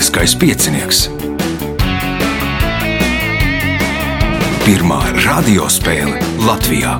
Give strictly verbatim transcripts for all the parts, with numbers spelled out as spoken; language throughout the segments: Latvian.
Lieliskais piecinieks. Pirmā radiospēle Latvijā.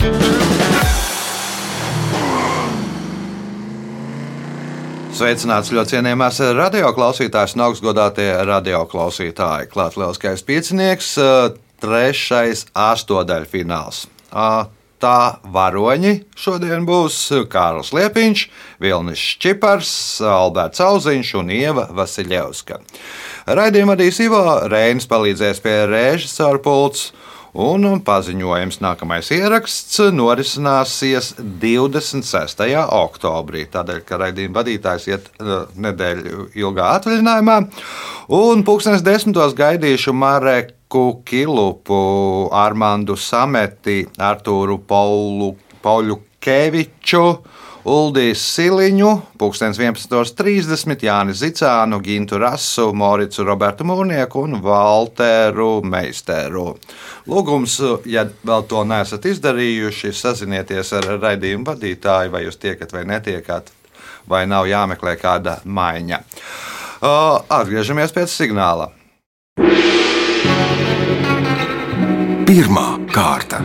Sveicināts ļoti cienījamās radioklausītājas un augstgodātie radioklausītāji. Klāt Lieliskais piecinieks, trešais astodaļfināls. Tā varoņi šodien būs Kārlis Liepiņš, Vilnis Šķipars, Alberts Auziņš un Ieva Vasiļevska. Raidījumu vadīs Ivo Reinis, palīdzēs pie režisora pults, un paziņojums nākamais ieraksts norisināsies divdesmit sestajā oktobrī, tādēļ, ka raidījuma vadītājs iet nedēļu ilgā atvaļinājumā, un pulkstenes desmitos gaidīšu Mareku Kilupu, Armandu Sameti, Artūru Paulu, Pauļukeviču, Uldīs Siliņu, pulkstenes vienpadsmit trīsdesmit, Jāni Zicānu, Gintu Rasu, Moricu Robertu Mūrnieku un Valteru Meisteru. Lūgums, ja vēl to neesat izdarījuši, sazinieties ar raidījumu vadītāju, vai jūs tiekat vai netiekat, vai nav jāmeklē kāda maiņa. Atgriežamies pēc signāla. Pirmā kārta.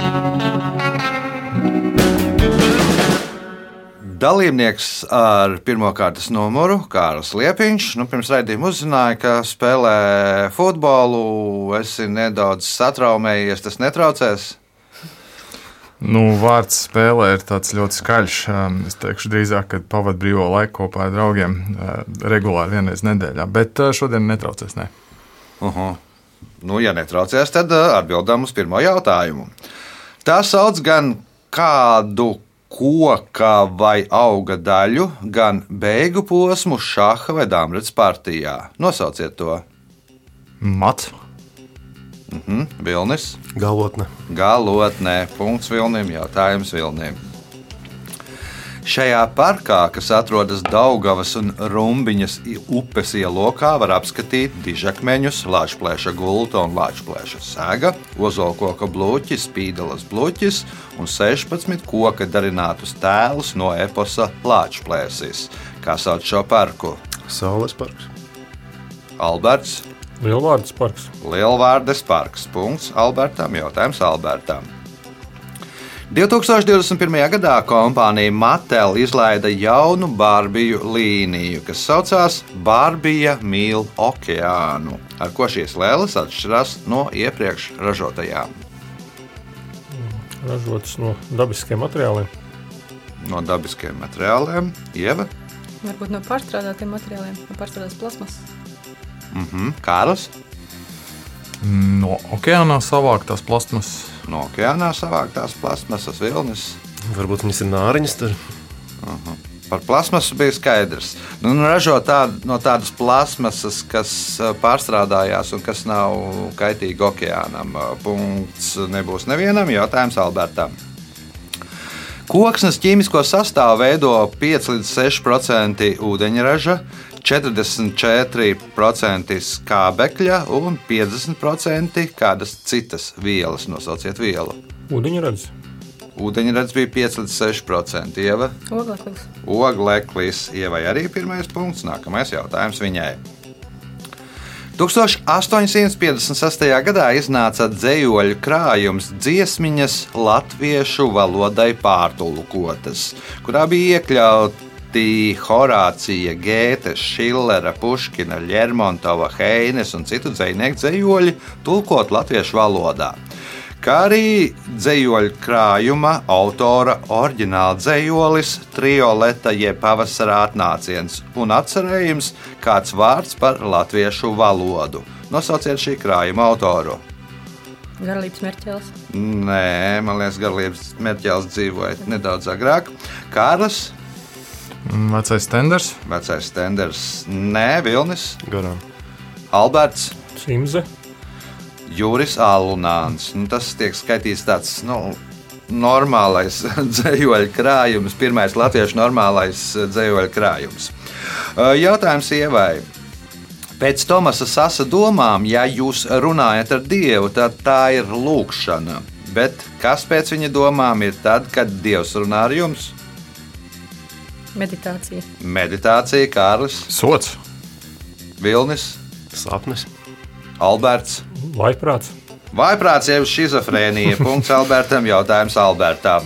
Dalībnieks ar pirmā kārtas numuru Kārlis Liepiņš. Nu, pirms raidījuma uzzināja, ka spēlē futbolu. Esi nedaudz satraumējies, tas netraucēs? Nu, vārds spēlē ir tāds ļoti skaļš. Es teikšu drīzāk, ka pavadu brīvo laiku kopā ar draugiem regulāri vienreiz nedēļā. Bet šodien netraucēs, ne. Uh-huh. Nu, ja netraucēs, tad atbildam uz pirmo jautājumu. Tā sauc gan kādu koka vai auga daļu, gan beigu posmu šaha vai dāmrats partijā. Nosauciet to. Mat. Mhm, Vilnis. Galotne. Galotne. Punkts Vilnim, jautājums Vilnim. Šajā parkā, kas atrodas Daugavas un Rumbiņas upes ielokā, var apskatīt dižakmeņus, Lāčplēša gulta un Lāčplēša sega, ozolkoka bluķi, spīdeles bluķis un sešpadsmit koka darinātus tēlus no eposa Lāčplēsis. Kā sauc šo parku? Saules parks. Alberts. Lielvārdes parks. Lielvārdes parks. Punkts Albertam, jautājums Albertam. divtūkstoš divdesmit pirmajā gadā kompānija Mattel izlaida jaunu Barbiju līniju, kas saucās Barbija mīl okeānu. Ar ko šīs lēles atšķirās no iepriekš ražotajām? Ražotas no dabiskiem materiāliem. No dabiskiem materiāliem. Ieva? Varbūt no pārstrādātiem materiāliem, no pārstrādātas plasmas. Mhm. Kārlis? No okeānā savāktās plasmas. No okeānā savāktās plasmasas. Vilnis? Varbūt viņas ir nāriņas tur. Uh-huh. Par plasmasu bija skaidrs. Nu, nu, ražo tād, no tādas plasmasas, kas pārstrādājās un kas nav kaitīgi okeānam. Punkts nebūs nevienam, jautājums Albertam. Koksnes ķīmisko sastāvu veido pieci līdz seši procenti ūdeņraža, četrdesmit četri procenti skābekļa un piecdesmit procenti kādas citas vielas. Nosauciet vielu. Ūdeņradis. Ūdeņradis bija pieci līdz seši procenti. Ieva? Ogleklis. Ogleklis. Ievai arī pirmais punkts. Nākamais jautājums viņai. tūkstoš astoņsimt piecdesmit sestajā gadā iznāca dzejoļu krājums Dziesmiņas latviešu valodai pārtulkotas, kurā bija iekļauts Horācija, Gēte, Šillera, Puškina, Ļermontova, Heines un citu dzejnieku dzejoļi tulkot latviešu valodā. Kā arī dzejoļu krājuma autora oriģināla dzejolis Trioleta jeb pavasara atnāciens un atcerējums kāds vārds par latviešu valodu. Nosauciet šī krājuma autoru. Garlības Merķels. Nē, man liekas, Garlības Merķels dzīvoja nedaudz agrāk. Kārlis? Vecais tenders. Vecais tenders. Nē, Vilnis. Garām. Alberts. Simze. Juris Alunāns. Nu, tas tiek skaitīts tāds, nu, normālais dzejoļu krājums. Pirmais latviešu normālais dzejoļu krājums. Jautājums Ievai. Pēc Tomasa Sasa domām, ja jūs runājat ar Dievu, tad tā ir lūgšana. Bet kas pēc viņa domām ir tad, kad Dievs runā ar jums? Meditācija. Meditācija, Kārlis. Sots. Vilnis, Sapnis. Alberts. Vaiprāts. Vaiprāts jau šizofrēnija. Punkts Albertam, jautājums Albertam.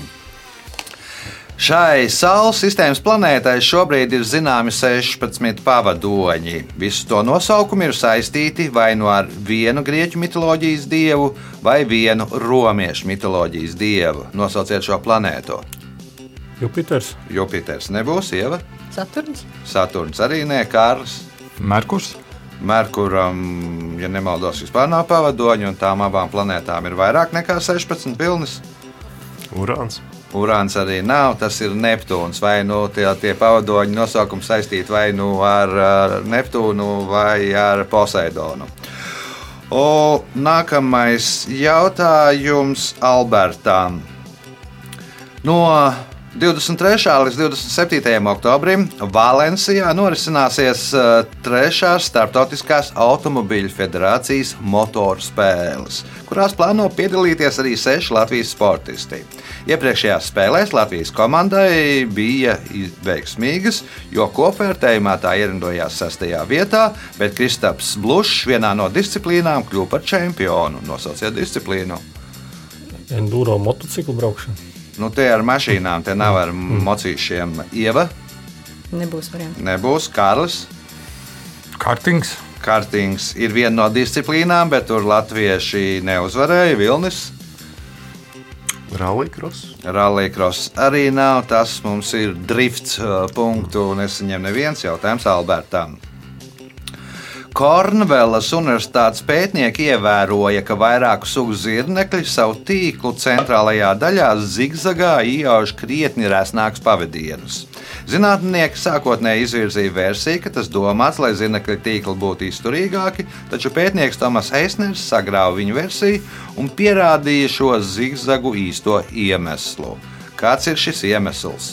Šai Saules sistēmas planētai šobrīd ir zināmi sešpadsmit pavadoņi. Visu to nosaukumi ir saistīti vai nu ar vienu grieķu mitoloģijas dievu, vai vienu romiešu mitoloģijas dievu. Nosauciet šo planētu. Jupiters. Jupiters nebūs, Ieva. Saturns. Saturns arī nē, Kārlis. Merkurs. Merkuram, ja nemaldos, vispār nav pavadoņu, un tām abām planētām ir vairāk nekā sešpadsmit Vilnis. Urāns. Urāns arī nav, tas ir Neptūns. Vai nu tie, tie pavadoņi nosaukumi saistīti vai nu ar, ar Neptūnu vai ar Poseidonu. O, nākamais jautājums Albertam. No divdesmit trešā līdz divdesmit septītajam oktobrim Valencijā norisināsies trešās starptautiskās automobīļu federācijas motoru spēles, kurās plāno piedalīties arī seši Latvijas sportisti. Iepriekšējās spēlēs Latvijas komandai bija veiksmīgas, jo kopvērtējumā tā ierindojās sestajā vietā, bet Kristaps Blušs vienā no disciplīnām kļuva par čempionu. Nosauciet disciplīnu. Enduro motociklu braukšana. Nu, tie ar mašīnām, te nav ar mocīšiem. Ieva? Nebūs varianti. Nebūs. Kārlis? Kartings. Kartings ir viena no disciplīnām, bet tur latvieši neuzvarēja. Vilnis? Rallycross. Rallycross arī nav. Tas mums ir drifts. Punktu nesaņem neviens. Jautājums Albertam. Kornvelas universitātes pētnieki ievēroja, ka vairāku sugu zirnekļi savu tīklu centrālajā daļā zigzagā iejauž krietni resnākus pavadienus. Zinātnieki sākotnēji izvirzīja versiju, ka tas domāts, lai zirnekļu tīkli būtu izturīgāki, taču pētnieks Tomas Eisners sagrāva viņu versiju un pierādīja šo zigzagu īsto iemeslu. Kāds ir šis iemesls?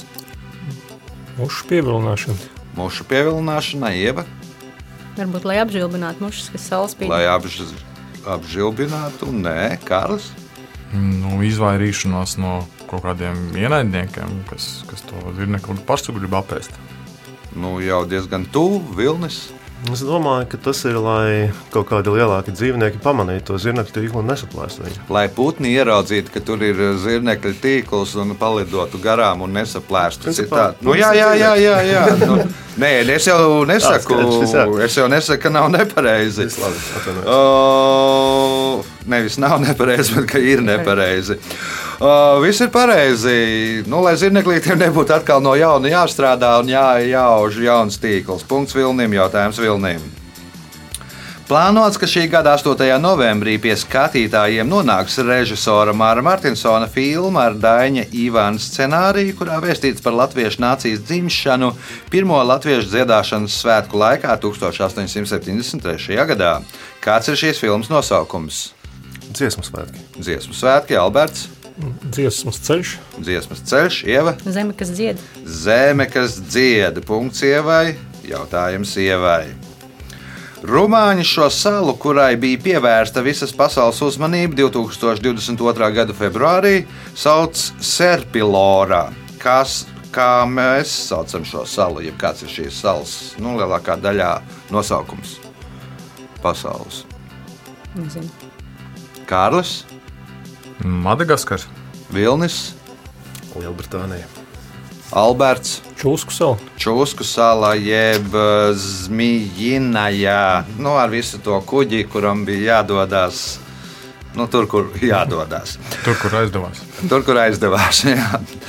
Mušu pievilināšana. Mušu pievilināšana, Ieva? Varbūt, lai apžilbinātu mušas, kas saules spīd. Lai apž, apžilbinātu, nē, Kārlis. Nu, izvairīšanās no kaut kādiem ienaidniekiem, kas, kas to zirnekli pašu grib apēst. Nu, jau diezgan tuvu, Vilnis. Es domāju, ka tas ir, lai kaut kādi lielāki dzīvnieki pamanītu to zirnekļu tīklu un nesaplēstu viņu. Lai putni ieraudzītu, ka tur ir zirnekļu tīkls un palidotu garām un nesaplēstu. Principā, Nu, jā, jā, jā, jā, jā. Nu, nē, es jau nesaku, es jau nesaku, ka nav nepareizi. O, nevis nav nepareizi, bet ka ir nepareizi. Uh, viss ir pareizi. Nu, lai zirneklītiem nebūtu atkal no jauna jāstrādā un jā, jāauž jauns tīkls. Punkts Vilnim, jautājums Vilnim. Plānots, ka šī gada astotajā novembrī pie skatītājiem nonāks režisora Māra Martinsona filma ar Daiņa Ivāna scenāriju, kurā vēstīts par latviešu nācijas dzimšanu pirmo latviešu dziedāšanas svētku laikā tūkstoš astoņsimt septiņdesmit trešajā gadā. Kāds ir šīs filmas nosaukums? Dziesmu svētki. Dziesmu svētki, Alberts. Dziesmas ceļš. Dziesmas ceļš, Ieva. Zeme, kas dzied. Zeme, kas dzied. Punkts Ievai. Jautājums Ievai. Rumāņi šo salu, kurai bija pievērsta visas pasaules uzmanība divtūkstoš divdesmit otrā gada februārī, sauc Serpilorā. Kas, kā mēs saucam šo salu, jeb kāds ir šīs salas, nu, lielākā daļā nosaukums pasaules? Nezinu. Kārlis, Madagaskars. Vilnis, Lielbritānija. Alberts, Čūsku sala. Čūsku sala, jeb Zmijinajā, nu, ar visu to kuģi, kuram bija jādodas, nu, tur, kur jādodas. Tur, kur aizdevās. Tur, kur aizdevās, jā.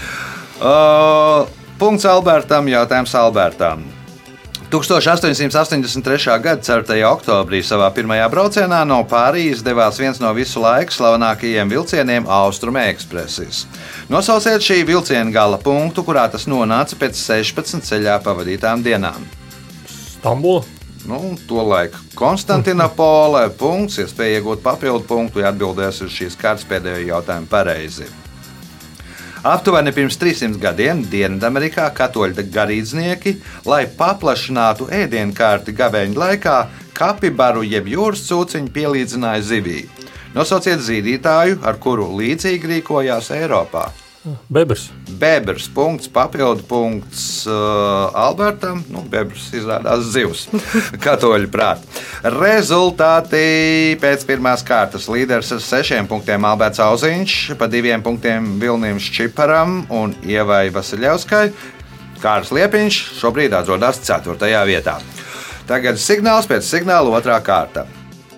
Uh, punkts Albertam, jautājums Albertam. tūkstoš astoņsimt astoņdesmit trešā gada ceturtajā oktobrī savā pirmajā braucienā no Pārīzes devās viens no visu laiku slavenākajiem vilcieniem Austrume Ekspresis. Nosauciet šī vilciena gala punktu, kurā tas nonāca pēc sešpadsmit ceļā pavadītām dienām. Stambula. Nu, tolaik Konstantinopole. Punkts, iespēja iegūt papildu punktu, ja atbildēs uz šīs kārtas pēdējo jautājumu pareizi. Aptuveni pirms trīssimtiem gadiem Dienvidamerikā katoļu garīdznieki, lai paplašinātu ēdienkarti gavēņa laikā, kapibaru jeb jūras cūciņu pielīdzināja zivij. Nosauciet zīdītāju, ar kuru līdzīgi rīkojās Eiropā. Bebrs. Bebrs punkts, papildu punkts uh, Albertam. Nu, Bebrs izrādās zivs. Katoļu prāt. Rezultāti pēc pirmās kārtas. Līderis ar sešiem punktiem Alberts Auziņš, pa diviem punktiem Vilnim Ščiparam un Ievai Vasiļevskai. Kārs Liepiņš šobrīd atrodas ceturtajā vietā. Tagad signāls pēc signāla otrā kārta.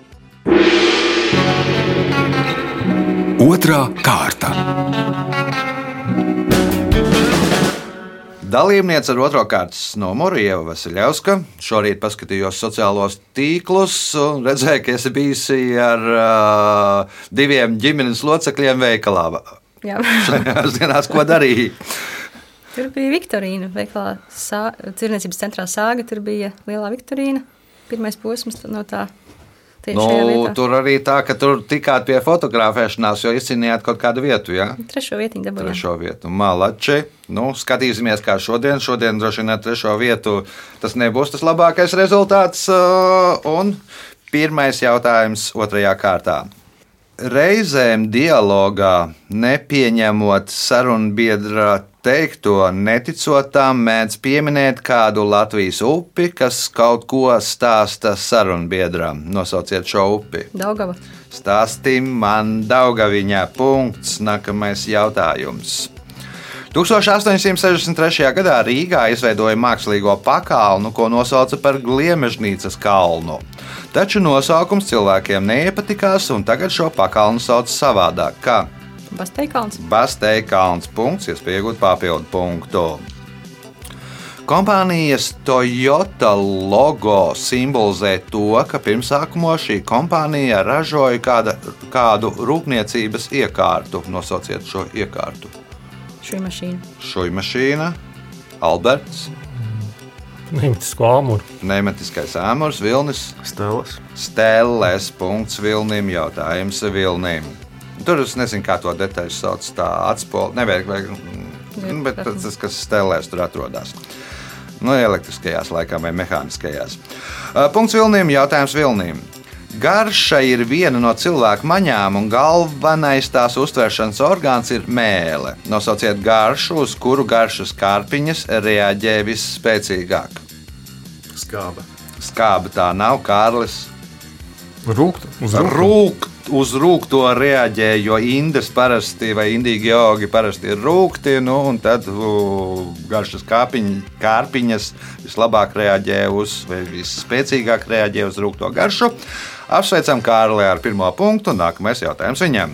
Otrā kārta. Dalībniece ar otro kārtas numuru Ieva Vasiļevska. Šorīt paskatījos sociālos tīklus un redzēju, ka esi bijusi ar uh, diviem ģimenes locekļiem veikalā. Jā. Šajās dienās ko darīji? Tur bija Viktorīna, veikalā sā, Cirniecības centrā Sāga, tur bija lielā Viktorīna. Pirmais posms no tā. Nu, tur arī tā, ka tur tikāt pie fotografēšanās, jo izcīnījāt kaut kādu vietu, jā? Ja? Trešo vietiņu dabūjām. Trešo vietu. Malači. Nu, skatīsimies, kā šodien. Šodien droši vien ar trešo vietu tas nebūs tas labākais rezultāts. Un pirmais jautājums otrajā kārtā. Reizēm dialogā, nepieņemot sarunbiedra teikto, neticot tam, mēdz pieminēt kādu Latvijas upi, kas kaut ko stāsta sarunbiedram. Nosauciet šo upi. Daugava. Stāstim man Daugaviņā. Punkts. Nākamais jautājums. tūkstoš astoņsimt sešdesmit trešajā gadā Rīgā izveidoja mākslīgo pakalnu, ko nosauca par Gliemežnīcas kalnu. Taču nosaukums cilvēkiem neiepatikās, un tagad šo pakalnu sauc savādāk. Kā? Basteikalns. Basteikalns. Punkts, iespēja iegūt papildu punktu. Kompānijas Toyota logo simbolizē to, ka pirmsākumos šī kompānija ražoja kāda, kādu rūpniecības iekārtu. Nosauciet šo iekārtu. Šuj mašīna. Šuj mašīna. Alberts. Nemetisko āmuru. Nemetiskais āmurs. Vilnis. Stēles. Stēles. Punkts Vilnim. Jautājums Vilnim. Tur es nezinu, kā to detaļu sauc. Tā atspolda. Nevajag, vajag, bet tas, kas stēlēs tur atrodas. Nu, elektriskajās laikā vai mehāniskajās. Punkts Vilnim. Jautājums Vilnim. Garša ir viena no cilvēku maņām, un galvenais tās uztveršanas orgāns ir mēle. Nosauciet garšu, uz kuru garšas kārpiņas reaģē visspēcīgāk. Skābe. Skābe tā nav, Kārlis. Rūkt, uz rūktu. Rūkt, uz rūkto reaģē, jo indes parasti vai indīgi augi parasti ir rūkti, nu, un tad uh, garšas kāpiņ, kārpiņas vislabāk reaģē uz, vai visspēcīgāk reaģē uz rūkto garšu. Apsveicam Kārli ar pirmo punktu, nākamais jautājums viņam.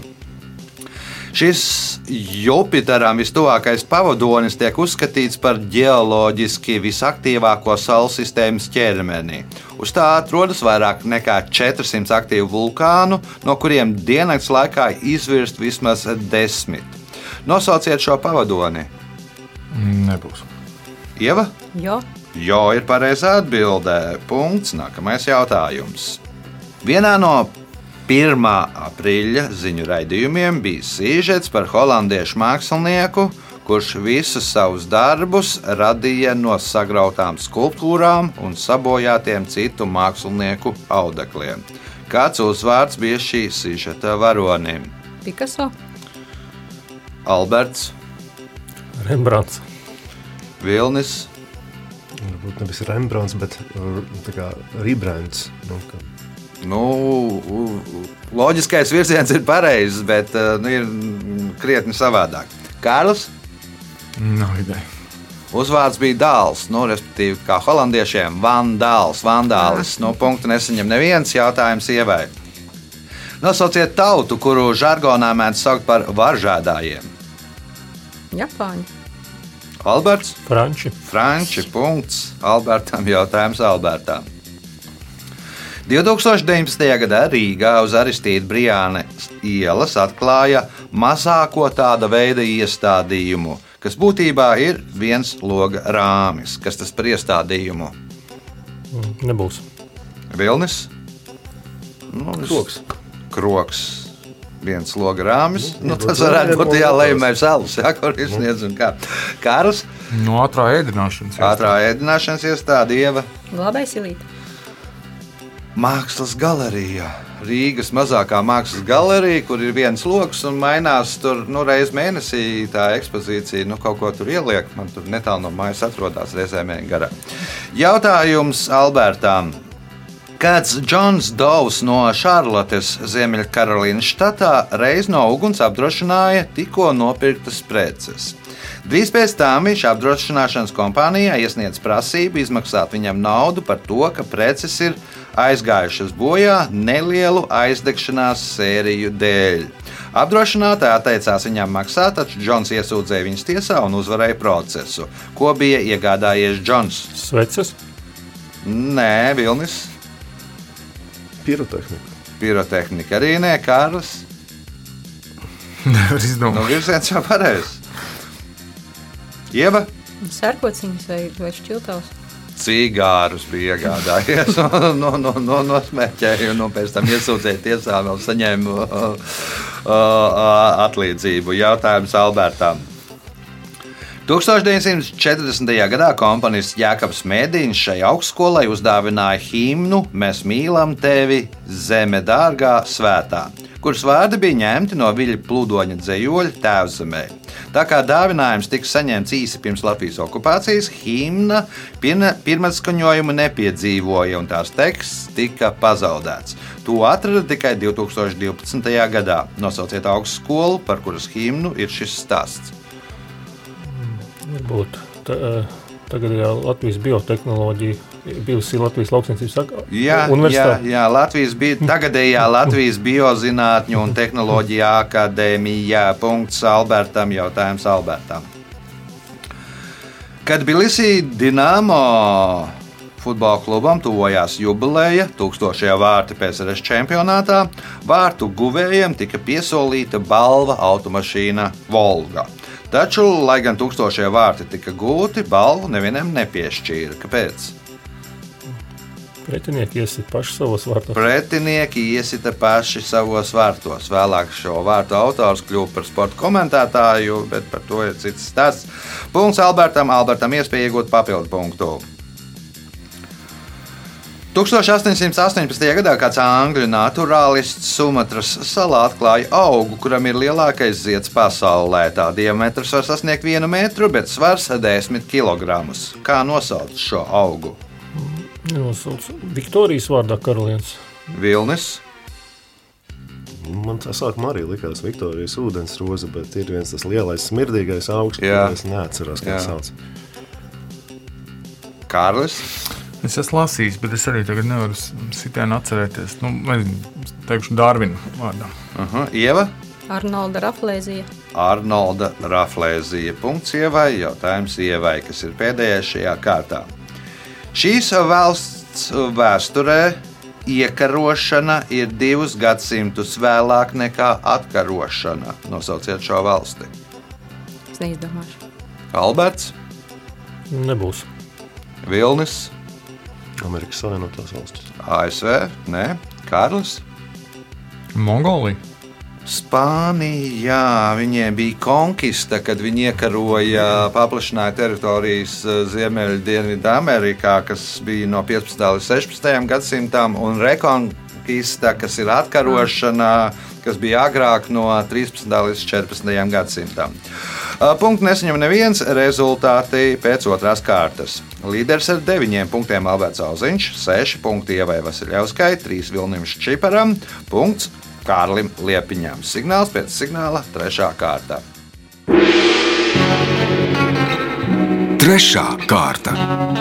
Šis Jupiteram vistuvākais pavadonis tiek uzskatīts par ģeoloģiski visaktīvāko Saules sistēmas ķermeni. Uz tā atrodas vairāk nekā četrsimt aktīvu vulkānu, no kuriem diennakts laikā izvirst vismaz desmit. Nosauciet šo pavadoni. Nebūs. Ieva? Jo. Jo ir pareizā atbildē. Punkts. Nākamais jautājums. Vienā no pirmā aprīļa ziņu raidījumiem bija sīžets par holandiešu mākslinieku, kurš visus savus darbus radīja no sagrautām skulptūrām un sabojātiem citu mākslinieku audekļiem. Kāds uzvārds bija šī sīžeta varonim? Picasso. Alberts. Rembrandts. Vilnis. Varbūt nevis Rembrandts, bet tā kā Rembrands. Nu, ka... Nu, loģiskais virziens ir pareizs, bet nu, ir krietni savādāk. Kārlis? Nav ideja. Uzvārds bija Dāls, nu, respektīvi, kā holandiešiem Van Dāls, Vandālis. No punktu nesaņem neviens. Jautājums Ievai. Nosauciet tautu, kuru žargonā mēdz saukt par varžēdājiem. Japāņi. Alberts? Franči. Franči. Punkts. Albertam. Jautājums Albertam. divtūkstoš deviņpadsmitajā gadā Rīgā uz Aristīda Brijāne ielas atklāja mazāko tāda veida iestādījumu, kas būtībā ir viens loga rāmis. Kas tas par iestādījumu? Nebūs. Vilnis? Nu, Kroks. Kroks. Viens loga rāmis. Nu, Nu, tas tas varētu ir būt jā, monētas. lejumais alus, jā, kur izsniedz un kā. Kārs? No ātrā ēdināšanas. Ātrā ēdināšanas iestāde Ieva. Glābējs Ilīte. Mākslas galerija. Rīgas mazākā mākslas galerija, kur ir viens loks un mainās tur nu, reiz mēnesī tā ekspozīcija. Nu, kaut ko tur ieliek, man tur netālu no mājas atrodas reizēm garā. Jautājums Albertām. Kāds Džons Dovs no Šarlotes, Ziemeļkarolīnas štatā, reiz no uguns apdrošināja tikko nopirktas preces. Drīz pēc tam viņš apdrošināšanas kompānijā iesniedz prasību izmaksāt viņam naudu par to, ka preces ir aizgājušas bojā nelielu aizdegšanās sēriju dēļ. Apdrošinātāja atteicās viņam maksāt, taču Džons iesūdzēja viņus tiesā un uzvarēja procesu. Ko bija iegādājies Džons? Sveces. Nē, Vilnis. Pirotehnika. Pirotehnika arī nē, Kārlis. Nevar izdomāt. Nu, virziens jau pareizs. Ieva? Sarkociņas vai, vai šķiltavas? Cigārus bija iegādājies, no, no, no, nosmēķēja un pēc tam iesūdzēja tiesā, vēl saņēma uh, uh, atlīdzību. Jautājums Albertām. tūkstoš deviņsimt četrdesmitajā gadā komponists Jākabs Mēdiņš šai augstskolai uzdāvināja himnu Mēs mīlam tevi, zeme dārgā, svētā, kuras vārdi bija ņemti no Viļa Plūdoņa dzejoļa Tēvzemē. Tā kā dāvinājums tika saņemts īsi pirms Latvijas okupācijas, himna pirmatskaņojumu nepiedzīvoja un tās teksts tika pazaudēts. To atrada tikai divtūkstoš divpadsmitajā gadā. Nosauciet augstskolu, par kuras himnu ir šis stāsts. Varbūt ta, tagad ir Latvijas biotehnoloģija, bijusi Latvijas lauksniecības jā, universitāte. Jā, jā, Latvijas bi- tagadējā Latvijas biozinātņu un tehnoloģija akadēmijā. Punkts Albertam, jautājums Albertam. Kad Tbilisī Dinamo futbola klubam tuvojās jubileja, tūkstošajā vārti P S R S čempionātā, vārtu guvējiem tika piesolīta balva automašīna Volga. Taču, lai gan tūkstošie vārti tika gūti, balvu nevienam nepiešķīra. Kāpēc? Pretinieki iesita paši savos vārtos. Pretinieki iesita paši savos vārtos. Vēlāk šo vārtu autors kļuva par sporta komentētāju, bet par to ir cits stāsts. Punkts Albertam. Albertam iespēja iegūt papildu punktu. tūkstoš astoņsimt astoņpadsmitajā gadā kāds angļu naturālists Sumatras salā atklāja augu, kuram ir lielākais zieds pasaulē. Tā diametrs var sasniegt vienu metru, bet svars desmit kilogramus. Kā nosauc šo augu? Nosauc Viktorijas vārdā karalienes. Vilnis. Man tā sākumā arī likās Viktorijas ūdensroze, bet ir viens tas lielais smirdīgais augs, Jā. ko es neatceros, kā Jā. sauc. Kārlis. Es esmu lasījis, bet es arī tagad nevaru sitienu atcerēties. Nu, nezinu, teikšu Darvinu vārdā. Uh-huh. Ieva. Arnolda Raflēzija. Arnolda Raflēzija. Punkts Ievai. Jautājums Ievai, kas ir pēdējais šajā kārtā. Šīs valsts vēsturē iekarošana ir divus gadsimtus vēlāk nekā atkarošana. Nosauciet šo valsti. Es neizdomāšu. Alberts. Nebūs. Vilnis. Amerikas Savienotās valstis. A S V. Nē. Kārlis. Mongolija. Spānija, viņiem bija konkista, kad viņi iekaroja, paplašināja teritorijas Ziemeļdienvidu Amerikā, kas bija no piecpadsmitā līdz sešpadsmitajam gadsimtam, un rekonkista, kas ir atkarošana, kas bija agrāk no trīspadsmitā līdz četrpadsmitajam gadsimtam. Punktu nesaņem neviens, rezultāti pēc otrās kārtas. Līderis ar deviņiem punktiem Alberts Auziņš, seši punkti Ievai Vasiļevskai, trīs Vilnim Ščiparam, punkts Kārlim Liepiņam. Signāls pēc signāla trešā kārta. Trešā kārta.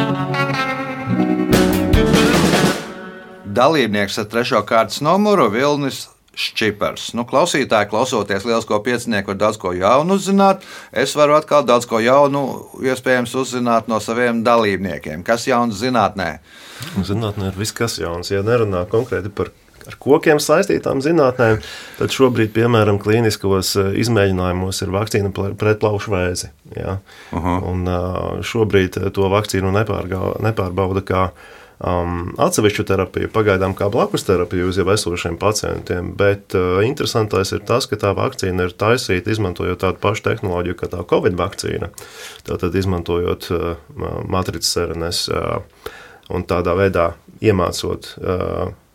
Dalībnieks ar trešo kārtas numuru Vilnis Ščipars. Nu, klausītāji, klausoties Lielisko piecinieku, var daudz ko jaunu uzzināt. Es varu atkal daudz ko jaunu, iespējams, uzzināt no saviem dalībniekiem. Kas jauns zinātnē? Zinātnē ir viss kas jauns. Ja nerunā konkrēti par ar kokiem saistītām zinātnēm, tad šobrīd, piemēram, klīniskos izmēģinājumos ir vakcīna pret plaušu vēzi. Ja? Uh-huh. Un šobrīd to vakcīnu nepārbauda kā Um, atsevišķu terapiju, pagaidām kā blakus terapiju uz jau esošiem pacientiem, bet uh, interesantais ir tas, ka tā vakcīna ir taisīta izmantojot tādu pašu tehnoloģiju kā tā Covid vakcīna, tātad izmantojot uh, matricas R N S uh, un tādā veidā iemācot uh,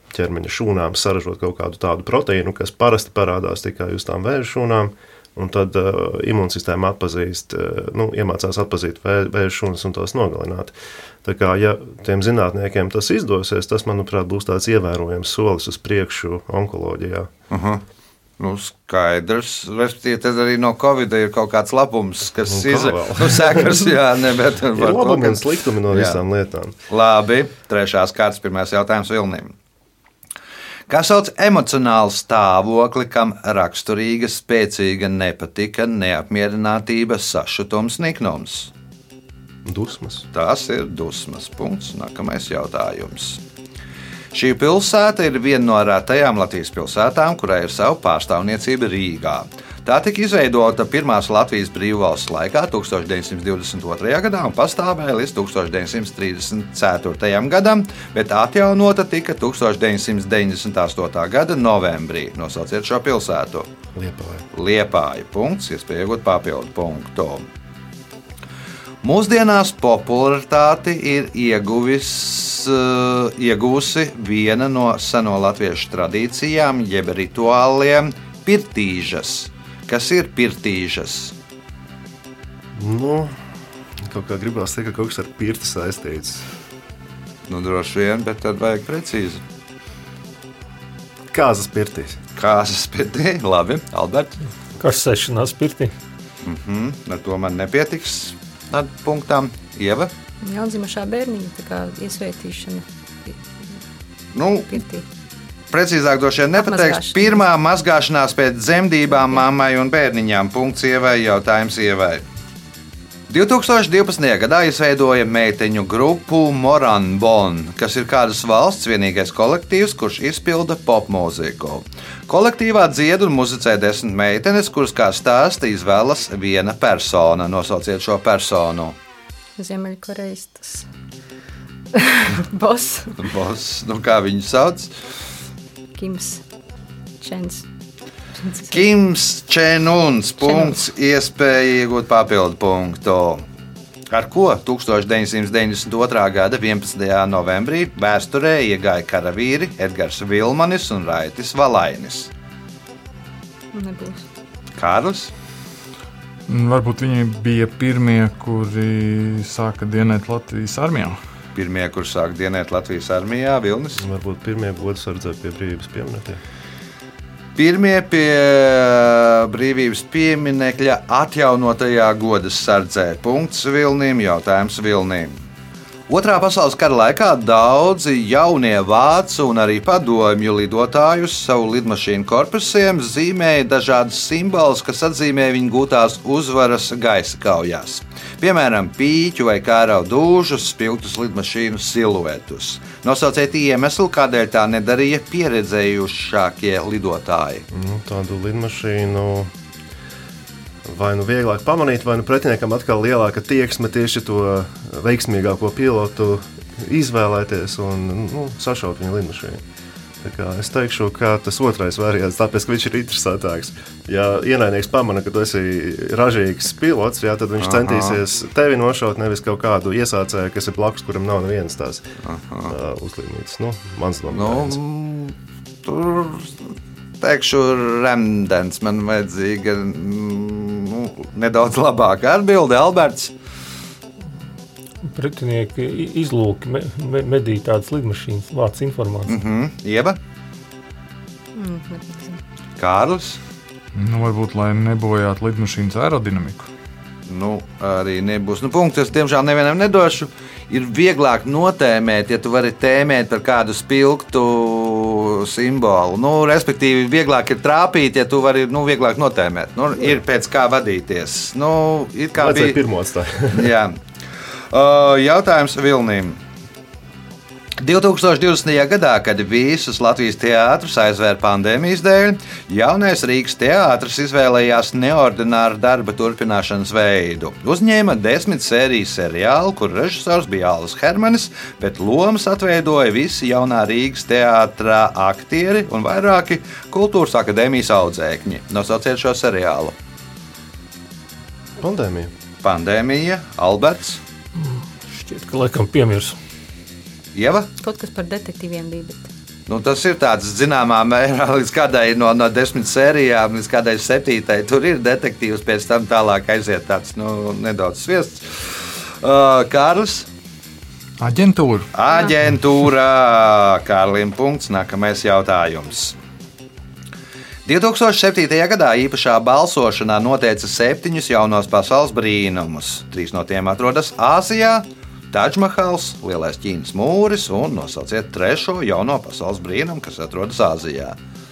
ķermeņa šūnām saražot kaut kādu tādu proteīnu, kas parasti parādās tikai uz tām vēža šūnām, un tad uh, imūnsistēma atpazīst, uh, nu, iemācās atpazīt vē, vēža šūnas un tos nogalināt. Tā kā, ja tiem zinātniekiem tas izdosies, tas, manuprāt, būs tāds ievērojams solis uz priekšu onkoloģijā. Uh-huh. Nu, skaidrs. Respektīvi, tad arī no Covida ir kaut kāds labums, kas Nu, kā izra... vēl? nu, sekas, jā, ne, bet Ir var to, labumi ka- un sliktumi no Jā. visām lietām. Labi, trešās kārtas, pirmais jautājums Vilnim. Kā sauc emocionālu stāvokli, kam raksturīga spēcīga nepatika, neapmierinātība, sašutums, niknums? Dusmas. Tas ir dusmas punkts. Nākamais jautājums. Šī pilsēta ir viena no retajām Latvijas pilsētām, kurai ir sava pārstāvniecība Rīgā. Tā tika izveidota pirmās Latvijas brīvvalsts laikā, tūkstoš deviņsimt divdesmit otrajā gadā, un pastāvēja līdz tūkstoš deviņsimt trīsdesmit ceturtajam gadam, bet atjaunota tika tūkstoš deviņsimt deviņdesmit astotā gada novembrī. Nosauciet šo pilsētu. Liepāja. Liepāja. Punkts, iespēja iegūt papildu punktu. Mūsdienās popularitāti ir ieguvis, uh, ieguvusi viena no seno latviešu tradīcijām, jeb rituāliem - pirtīžas. Kas ir pirtīžas? Nu, kaut kā gribās teikt, ka kaut kas ar pirti saistīts. Nu, droši vien, bet tad vajag precīzi. Kāzas pirtīs. Kāzas pirtī, labi, Alberts. Karsēšanās pirtī. Mhm, ar to man nepietiks. Ar punktām Ieva. Jaundzimušā bērniņa, tā kā iesvētīšana Nu, pirtī. precīzāk droši vien nepateiks. Apmazgāšanās. Pirmā mazgāšanās pēc dzemdībām mammai un bērniņām. Punkts Ievai, jautājums Ievai. divtūkstoš divpadsmitajā gadā izveidoja meiteņu grupu Moranbon, kas ir kādas valsts vienīgais kolektīvs, kurš izpilda popmūziku. Kolektīvā dzied un muzicē desmit meitenes, kuras kā stāsta izvēlas viena persona. Nosauciet šo personu. Ziemeļkorejas tas. Boss. Boss, nu kā viņu sauc? Kims. Čens. Kims Čenuns. Punkts, iespēja iegūt papildu punktu. Ar ko tūkstoš deviņsimt deviņdesmit otrā gada vienpadsmitajā novembrī vēsturē iegāja karavīri Edgars Vilmanis un Raitis Valainis? Nebūs. Kārlis? Varbūt viņi bija pirmie, kuri sāka dienēt Latvijas armijā. Pirmie, kur sāk dienēt Latvijas armijā, Vilnis. Varbūt pirmie godsardzē pie brīvības pieminekļa. Pirmie pie brīvības pieminekļa atjaunotajā godas sardzē. Punkts Vilnim, jautājums Vilnim. Otrā pasaules kara laikā daudzi jaunie vācu un arī padomju lidotājus savu lidmašīnu korpusiem zīmēja dažādas simbolus, kas atzīmē viņu gūtās uzvaras gaisa kaujās. Piemēram, pīķu vai kārau dūžus, spilgtus lidmašīnu siluetus. Nosauciet iemeslu, kādēļ tā nedarīja pieredzējušākie lidotāji. Nu, tādu lidmašīnu vai nu vieglāk pamanīt, vai nu pretiniekam atkal lielāka tieksme tieši to veiksmīgāko pilotu izvēlēties un nu, sašaut viņa lidmašīnu. Tā kā es teikšu, ka tas otrais variants, tāpēc, ka viņš ir interesantāks. Ja ienaidnieks pamana, ka tu esi ražīgs pilots, jā, tad viņš Aha. centīsies tevi nošaut, nevis kaut kādu iesācēju, kas ir blakus, kuram nav nevienas tās uh, uzlīmītas. Nu, mans domājums. Nu, tur, teikšu, remdens man vajadzīga nu, nedaudz labāka atbilde, Alberts. Pretinieki izlūki me, me, medī tādas lidmašīnas, vāc informāciju. Mhm. Ieva? Mm, nepazinu. Kārlis? Nu, varbūt, lai nebojātu lidmašīnas aerodinamiku. Nu, arī nebūs. Nu, punkts es diemžēl nevienam nedošu. Ir vieglāk notēmēt, ja tu vari tēmēt par kādu spilgtu simbolu. Nu, respektīvi, vieglāk ir trāpīt, ja tu vari nu, vieglāk notēmēt. Nu, ir pēc kā vadīties. Nu, ir kā Vajadzēja bija pirmo atstāju. Jā. Uh, jautājums Vilnim. divtūkstoš divdesmitajā gadā, kad visus Latvijas teātrus aizvēra pandēmijas dēļ, jaunais Rīgas teātris izvēlējās neordināru darba turpināšanas veidu. Uzņēma desmit sērijas seriālu, kur režisors bija Alvis Hermanis, bet lomas atveidoja visi jaunā Rīgas teātrā aktieri un vairāki kultūras akadēmijas audzēkņi. Nosauciet šo seriālu. Pandēmija. Pandēmija, Alberts. Šķiet, ka laikam piemirsu. Ieva? Kaut kas par detektīviem bija, bet Nu, tas ir tāds zināmā mērā līdz kādai no, no desmit sērijām, līdz kādai septītai. Tur ir detektīvs, pēc tam tālāk aiziet tāds nu, nedaudz sviests. Uh, Kārlis? Aģentūra. Aģentūra. Kārlim punkts. Nākamais jautājums. divi tūkstoši septītajā gadā īpašā balsošanā noteica septiņus jaunos pasaules brīnumus. Trīs no tiem atrodas Āzijā. Tadžmahals, Lielais Ķīnas mūris un nosauciet trešo jauno pasaules brīnumu, kas atrodas Āzijā.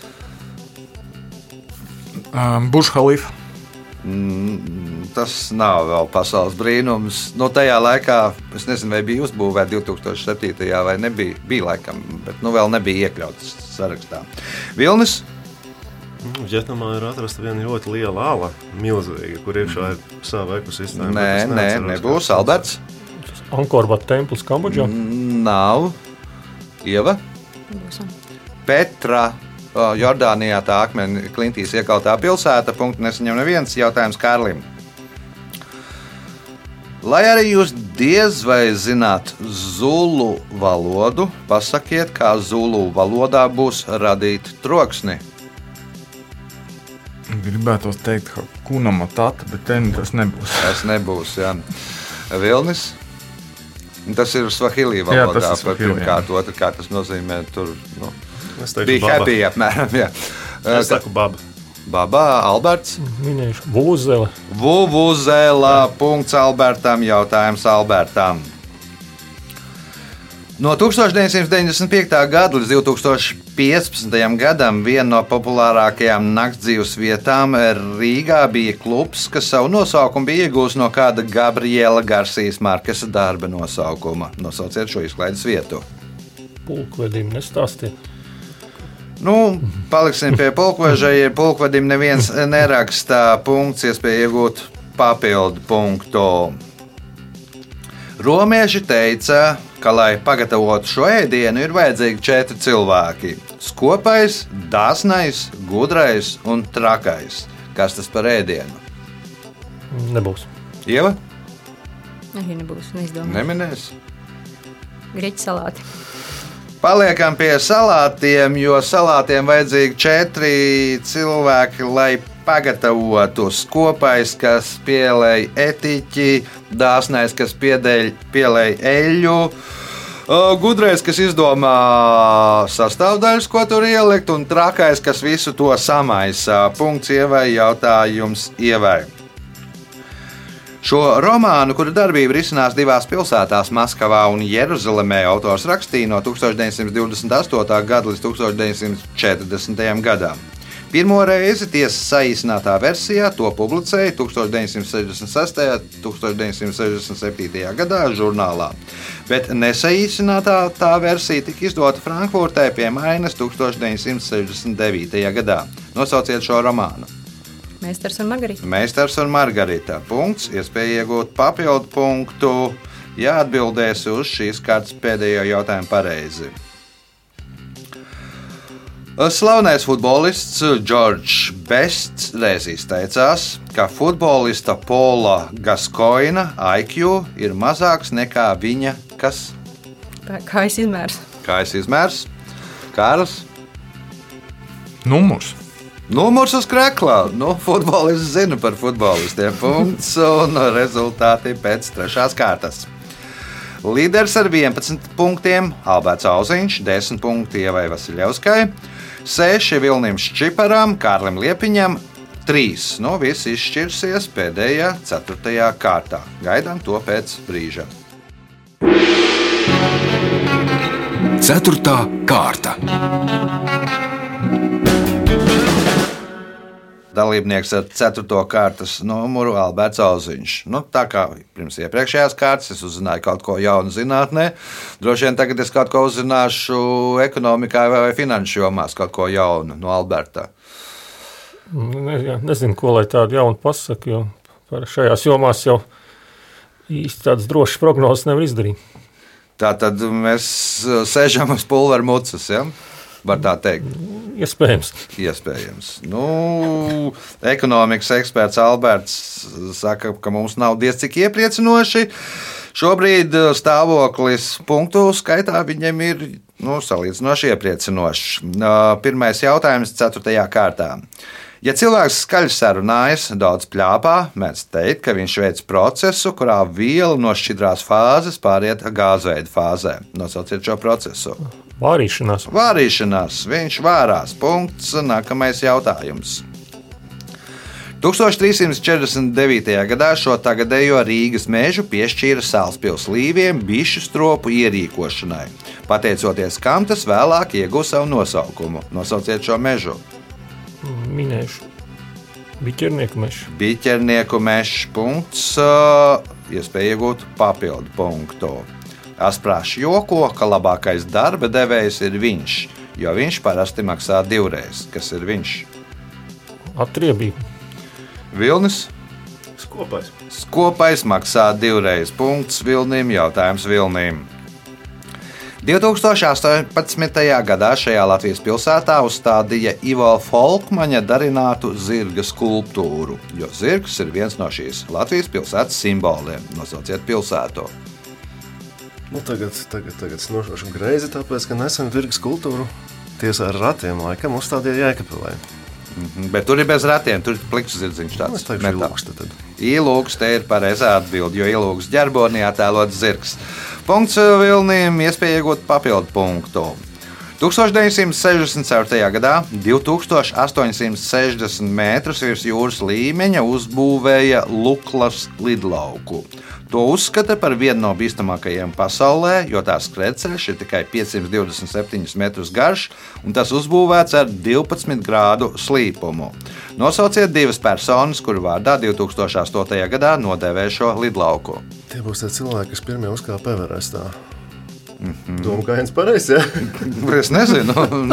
Um, Burj-Khalifa. Mm, tas nav vēl pasaules brīnums. Nu, tajā laikā, es nezinu, vai bija uzbūvēta divi tūkstoši septītajā vai nebija. Bija laikam, bet nu vēl nebija iekļauts sarakstā. Vilnis? Vietnamā ir atrasta viena ļoti liela ala, milzīga, kur iekšā ir sava ekosistēma. Nē, nē, nebūs. Alberts? Angkor-Wat templis Kambodžā? Nav. Ieva? Būsim. Petra. O, Jordānijā tā akmeni klintīs iekautā pilsēta. Punktu nesaņem neviens. Jautājums Kārlim. Lai arī jūs diez vai zināt zulu valodu, pasakiet, kā zulu valodā būs radīt troksni. Gribētos teikt, ka kunama tata, bet ten tas nebūs. Tas nebūs, jā. Vilnis? Tas ir svahili valodā. Jā, tas ir svahili, pirmkārt, otrkārt tas nozīmē tur, nu, Es teikšu bija baba. happy apmēram, jā. Es saku baba. Baba, Alberts? Minējuši Vūzele. Vuvuzela, punkts Albertam, jautājums Albertam. No tuksstoš deviņsimt deviņdesmit piektā gada līdz divi tūkstoši piecpadsmitajam gadam viena no populārākajām naktsdzīves vietām Rīgā bija klubs, kas savu nosaukumu bija iegūs no kāda Gabriela Garsijas Markesa darba nosaukuma. Nosauciet šo izklaides vietu. Pulkvedim nestāstiet. Nu, paliksim pie pulkveža. Ja pulkvedim neviens nerakstā, punkts, iespēja iegūt papildu punktu. Romieši teica, ka, lai pagatavotu šo ēdienu, ir vajadzīgi četri cilvēki - skopais, dāsnais, gudrais un trakais. Kas tas par ēdienu? Nebūs. Ieva? Arī nebūs, neizdomāju. Neminēs. Grieķu salāti. Paliekam pie salātiem, jo salātiem vajadzīgi četri cilvēki, lai pagatavotu. Skopais, kas pielēj etiķi, dāsnais, kas piedēļ, pielēj eļļu, gudrais, kas izdomā sastāvdaļas, ko tur ielikt, un trakais, kas visu to samaisa. Punkts Ievai, jautājums Ievai. Šo romānu, kura darbība risinās divās pilsētās, Maskavā un Jeruzalemē, autors rakstīja no tuksstoš deviņsimt divdesmit astotā gada līdz tuksstoš deviņsimt četrdesmitajam gadam. Pirmo reizi tiesas saīsinātā versijā to publicēja tuksstoš deviņsimt sešdesmit sestajā un tuksstoš deviņsimt sešdesmit septītajā gadā žurnālā, bet nesaīsinātā tā versija tika izdota Frankfurtē pie Mainas tuksstoš deviņsimt sešdesmit devītajā gadā. Nosauciet šo romānu. Meistars un Margarita. Meistars un Margarita. Punkts, iespēja iegūt papildu punktu, ja atbildēsi uz šīs kārtas pēdējo jautājumu pareizi. Slavenais futbolists Džordžs Bests reiz izteicās, ka futbolista Pola Gaskoina I Q ir mazāks nekā viņa kas? Kā es izmērs? Kā es izmērs? Kārlis? Numurs. Numurs uz krēklā. Nu, futbolists zina par futbolistiem. Punkts un rezultāti pēc trešās kārtas. Līderis ar vienpadsmit punktiem Alberts Auziņš, desmit punkti Ievai Vasiļevskai, seši Vilnim Ščiparam, Kārlim Liepiņam, trīs. Nu, viss izšķirsies pēdējā ceturtajā kārtā. Gaidām to pēc brīža. Ceturtā kārta. Dalībnieks ar ceturto kārtas numuru Alberts Auziņš. Nu, tā kā pirms iepriekšējās kārtas es uzzināju kaut ko jaunu zinātnē, droši vien tagad es kaut ko uzzināšu ekonomikā vai finanšu jomās, kaut ko jaunu no Alberta. Ne, jā, nezinu, ko lai tādu jaunu pasaka, jo par šajās jomās jau īsti tādas drošas prognozes nevar izdarīt. Tā tad mēs sēžam uz pulveru mucas, ja? Var tā teikt. Iespējams. Iespējams. Nu, ekonomikas eksperts Alberts saka, ka mums nav diez cik iepriecinoši. Šobrīd stāvoklis punktu skaitā viņam ir Nu, salīdzinoši iepriecinošs. Pirmais jautājums ceturtajā kārtā. Ja cilvēks skaļi sarunājas, daudz pļāpā, mēdz teikt, ka viņš veic procesu, kurā viela no šķidrās fāzes pāriet gāzveida fāzē. Nosauciet šo procesu. Vārīšanās. Vārīšanās. Viņš vārās. Punkts. Nākamais jautājums. trīsstoš četrdesmit devītajā gadā šo tagadējo Rīgas mežu piešķīra Sālspils līviem bišu stropu ierīkošanai, pateicoties kam tas vēlāk iegūs savu nosaukumu. Nosauciet šo mežu. Minēšu. Biķernieku mežs. Biķernieku mežs. Punkts. Iespēja iegūt papildu punktu. Asprāšs joko, ka labākais darba devējs ir viņš, jo viņš parasti maksā divreiz. Kas ir viņš? Atriebība. Vilnis. Skopais. Skopais maksā divreiz. Punkts Vilnim. Jautājums Vilnim. divi tūkstoši astoņpadsmitajā gadā šajā Latvijas pilsētā uzstādīja Ivo Folkmaņa darinātu zirga skulptūru, jo zirgs ir viens no šīs Latvijas pilsētas simboliem. Nosauciet pilsētu. Nu, tagad, tagad, tagad es nošaušu greizi, tāpēc, ka nesen zirga skulptūru tiesā ar ratiem laikam uzstādīja Jēkabpilī. Mm-hmm, bet tur ir bez ratiem, tur ir pliks zirdziņš tāds. Nu, es teikšu Ilūksta tad. Ilūksta ir pareizā atbildi, jo Ilūksta ģerbonī attēlots zirgs. Punkts Vilnim, iespēja iegūt papildu punktu. deviņdesmit sešdesmit ceturtajā gadā divi tūkstoši astoņsimt sešdesmit metrus virs jūras līmeņa uzbūvēja Luklas lidlauku. To uzskata par vienu no bīstamākajiem pasaulē, jo tās skrejceļš ir tikai piecsimt divdesmit septiņus metrus garš, un tas uzbūvēts ar divpadsmit grādu slīpumu. Nosauciet divas personas, kuru vārdā divi tūkstoši astotajā gadā nodēvēja šo lidlauku. Tie būs tie cilvēki, kas pirmie uzkāpa Everestā. Mm-hmm. Doma, ka viens pareizs, ja? Es nezinu.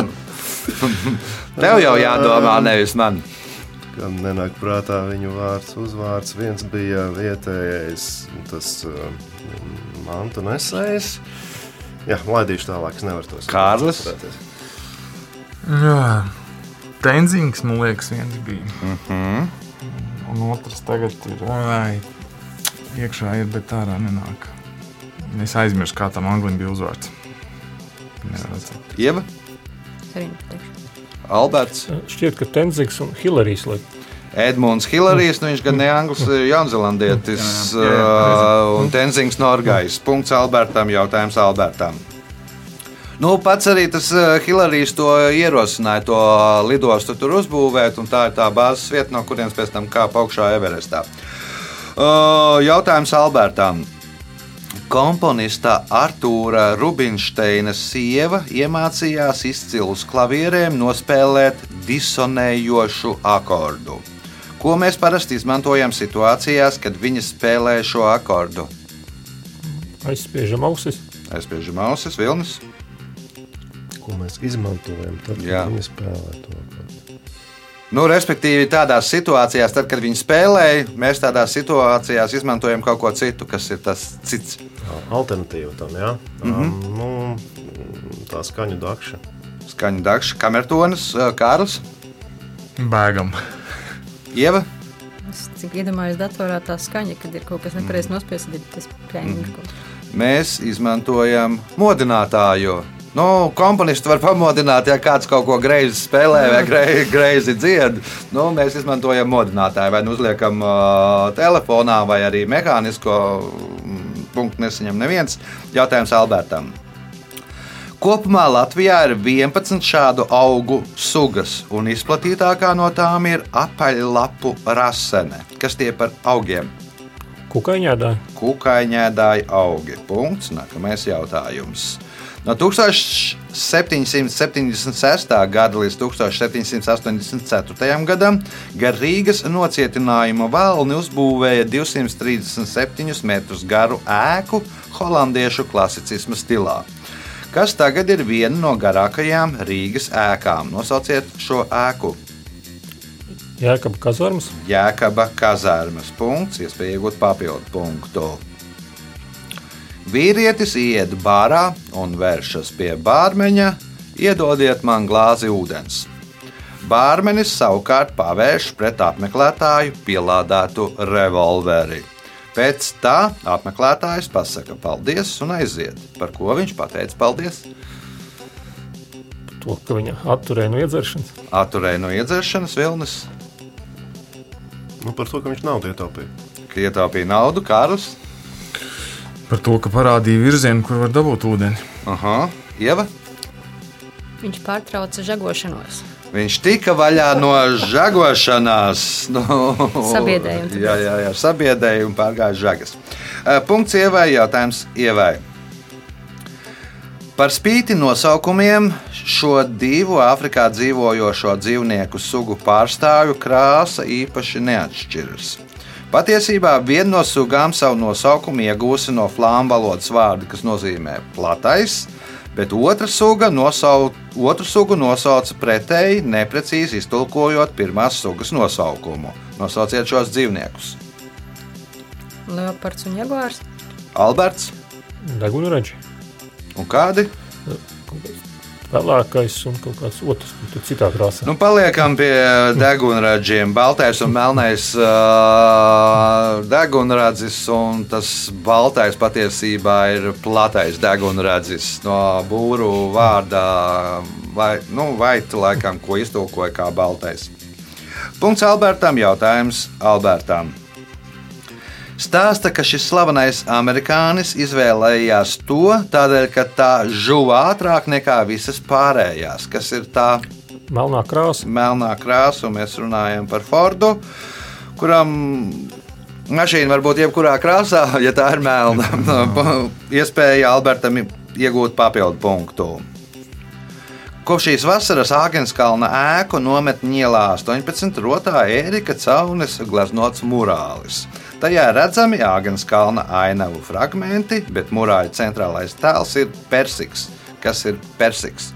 Tev jau jādomā, nevis man. Gan nenāk prātā viņu vārds, uzvārds. Viens bija vietējais, tas uh, mantu nesējs. Jā, laidīšu tālāk, es nevaru tos. Kārlis? Jā, Tenzings, man liekas, viens bija. Mhm. Un otrs tagad ir, vai iekšā ir, bet ārā nenāk. Es aizmirsu, kā tam anglim bija uzvārds. Nevar atcelt. Ieva? Arī nepateikšu. Alberts? Šķiet, ka Tenzings un Hilarijs liek. Edmunds Hilarijs, nu viņš gan ne anglis, ir jaunzelandietis, jā, jā, jā, un Tenzings Norgais. Punkts Albertam, jautājums Albertam. Nu, pats arī tas Hilarijs to ierosināja, to lidostu tur uzbūvēt, un tā ir tā bāzes vieta, no kurienes pēc tam kāp augšā Everestā. Jautājums Albertam. Komponista Artūra Rubinšteina sieva iemācījās izcilus klavierēm nospēlēt disonējošu akordu. Ko mēs parasti izmantojam situācijās, kad viņa spēlē šo akordu? Aizspiežam ausis. Aizspiežam ausis, Vilnis. Ko mēs izmantojam, tad, kad Jā. viņi spēlē to akordu. Nu, respektīvi, tādās situācijās, tad, kad viņi spēlēja, mēs tādās situācijās izmantojam kaut ko citu, kas ir tas cits. Alternatīva tam, jā. Mm-hmm. Um, nu, tā skaņu dakša. Skaņu dakša, kamertonis, Kārlis. Bēgam. Ieva. Es cik iedomājos datorā tā skaņa, kad ir kaut kas nepareizi nospiests, tad tas pēņģis kaut kas. Mēs izmantojam modinātāju. Nu, komponistu var pamodināt, ja kāds kaut ko greizi spēlē vai greizi, greizi dzied. Nu, mēs izmantojam modinātāju, vai nu uzliekam uh, telefonā, vai arī mehānisko punktu nesaņem neviens. Jautājums Albertam. Kopumā Latvijā ir vienpadsmit šādu augu sugas, un izplatītākā no tām ir apaļlapu rasene. Kas tie par augiem? Kukaiņēdāji. Kukaiņēdāji augi. Punkts. Nākamais jautājums. No tūkstoš septiņsimt septiņdesmit sestā gada līdz tūkstoš septiņsimt astoņdesmit ceturtajam gadam gar Rīgas nocietinājuma valni uzbūvēja divsimt trīsdesmit septiņus metrus garu ēku holandiešu klasicisma stilā, kas tagad ir viena no garākajām Rīgas ēkām. Nosauciet šo ēku. Jēkaba kazarmas. Jēkaba kazarmas. Punkts. Iespēja iegūt papildu punktu. Vīrietis iet bārā un vēršas pie bārmeņa, iedodiet man glāzi ūdens. Bārmenis savukārt pavērš pret apmeklētāju pielādētu revolveri. Pēc tā apmeklētājs pasaka paldies un aiziet. Par ko viņš pateica paldies? to, ka viņa atturēja no iedzeršanas. Atturēja no iedzeršanas, Vilnis, Nu, par to, ka viņš naudu ietaupīja. ka ietaupīja naudu, Kārlis. Par to, ka parādīja virzienu, kur var dabūt ūdeni. Aha, Ieva. Viņš pārtrauca žagošanos. Viņš tika vaļā no žagošanās. No, Sabiedējumu. Jā, jā, jā, sabiedējumu pārgāja žagas. Eh, Punkts Ievai, jautājums Ievai. Par spīti nosaukumiem šo divu Āfrikā dzīvojošo dzīvnieku sugu pārstāvju krāsa īpaši neatšķiras. Patiesībā viena no sugām savu nosaukumu iegūsi no flāmu valodas vārda, kas nozīmē platais, bet otra suga nosau, otru sugu nosauca pretēji, neprecīzi iztulkojot pirmās sugas nosaukumu. Nosauciet šos dzīvniekus. Leopards un jaguārs. Alberts Degunraģi. un kādi? Pelēkais un kaut kāds otrs, tur citā krāsā. Nu, paliekam pie degunraģiem. Baltais un melnais uh, degunradzis, un tas baltais patiesībā ir platais degunradzis no būru vārdā, vai, nu, vaita laikam, ko iztulkoja kā baltais. Punkts Albertam, jautājums Albertam. Stāsta, ka šis slavenais amerikānis izvēlējās to tādēļ, ka tā žuva ātrāk nekā visas pārējās, kas ir tā Melnā krāsa. melnā krāsa, un mēs runājam par Fordu, kuram mašīna var būt jebkurā krāsā, ja tā ir melna. Iespēja Albertam iegūt papildu punktu. Kopš šīs vasaras Āgenskalna ēku nometņa ielā astoņpadsmit rotā Ērika Caunes gleznots murālis. Tajā redzami Āgenskalna ainavu fragmenti, bet murāļa centrālais tēls ir persiks. Kas ir persiks?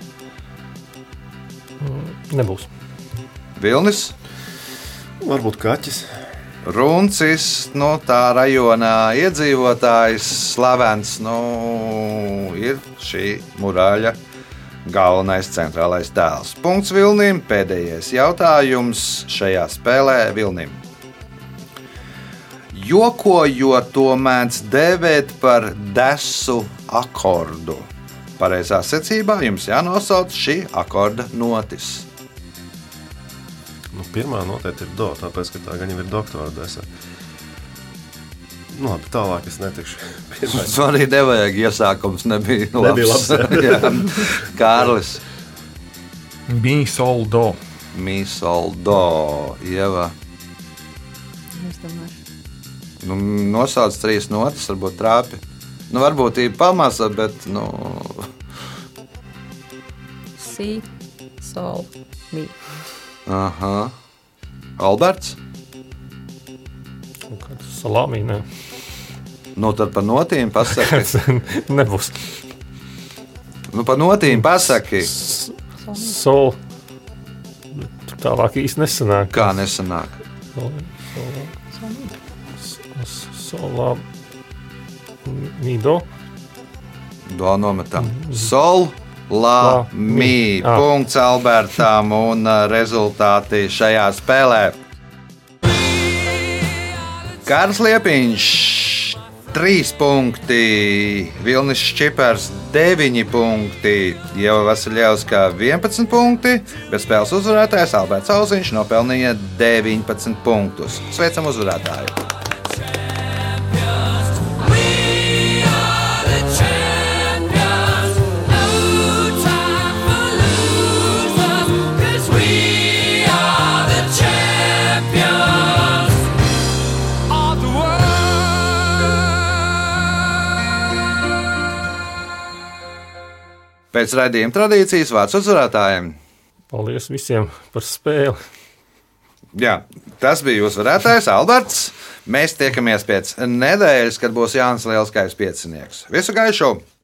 Nebūs. Vilnis, Varbūt kaķis. Runcis, nu, tā rajonā iedzīvotājs slavens, nu, ir šī murāļa galvenais centrālais tēls. Punkts Vilnim, pēdējais jautājums šajā spēlē Vilnim. Jokojot to mēdz dēvēt par desu akordu. Pareizā secībā jums jānosauc šī akorda notis. Nu, pirmā noteikti ir do, tāpēc, ka tā gan jau ir doktora desa. Nu, labi, tālāk es netikšu. Pirmais. Tas arī nevajag, iesākums nebija labs. Nebija labs, Jā. Kārlis. Mi, sol, do. Mi, sol, do. Ieva. Es domāju. Nu, nosauc trīs notis, varbūt trāpi. Nu, varbūt ir pamasa, bet, nu... Si, sol, mi. Aha. Alberts? Kaut kāds salāmī, ne. Nu, tad par notīm pasaki. Nebūs. Nu, par notīm pasaki. Sol. Tur tālāk īsti nesanāk. Kā nesanāk? Sol, solā. Mīdo. Do nometam. Sol, la, La, mi. mi. Ah. Punkts Albertam un uh, rezultāti šajā spēlē. Kārlis Liepiņš trīs punkti, Vilnis Šķipars deviņi punkti, Ieva Vasiljevska vienpadsmit punkti, bet spēles uzvarētājs Alberts Auziņš nopelnīja deviņpadsmit punktus. Sveicam uzvarētāju! Pēc raidījuma tradīcijas vārds uzvarētājiem. Paldies visiem par spēli. Jā, tas bija uzvarētājs Alberts. Mēs tiekamies pēc nedēļas, kad būs Jānis Lielskais piecinieks. Visu gaišu!